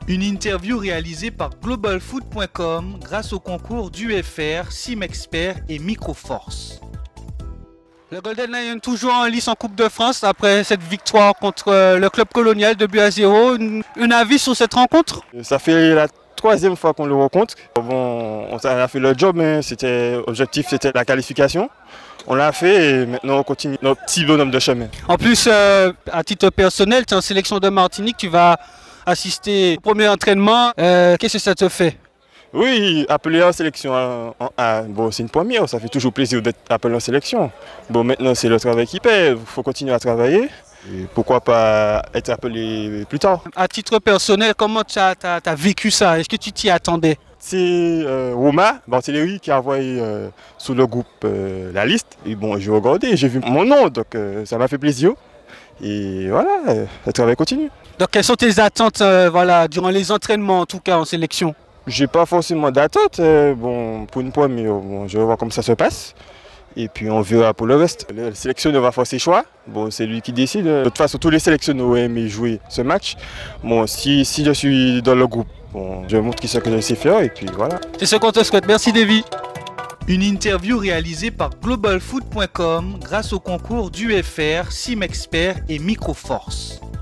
Une interview réalisée par globalfoot.com grâce au concours d'UFR, Simexpert et Microforce. Le Golden Lion toujours en lice en Coupe de France après cette victoire contre le club colonial de 2-0. Un avis sur cette rencontre? Ça fait la troisième fois qu'on le rencontre. Bon, on a fait le job, mais l'objectif c'était la qualification. On l'a fait et maintenant on continue notre petit bonhomme de chemin. En plus, à titre personnel, tu es en sélection de Martinique, tu vas assister au premier entraînement. Qu'est-ce que ça te fait? Oui, appeler en sélection, bon, c'est une première, ça fait toujours plaisir d'être appelé en sélection. Bon, maintenant c'est le travail qui paie, il faut continuer à travailler. Et pourquoi pas être appelé plus tard. À titre personnel, comment tu as vécu ça? Est-ce que tu t'y attendais? C'est Roma Barthéléry qui a envoyé sur le groupe la liste. Et bon, j'ai regardé, j'ai vu mon nom, donc ça m'a fait plaisir. Et voilà, le travail continue. Donc quelles sont tes attentes durant les entraînements en tout cas en sélection? J'ai pas forcément d'attente. Bon, pour une première, bon, je vais voir comment ça se passe. Et puis on verra pour le reste. Le sélectionneur va faire ses choix. Bon, c'est lui qui décide. De toute façon, tous les sélectionneurs ont aimé jouer ce match. Bon, si je suis dans le groupe, bon, je montre ce que je sais faire et puis voilà. C'est ce qu'on te souhaite. Merci Davy. Une interview réalisée par globalfoot.com grâce au concours d'UFR, Simexpert et Microforce.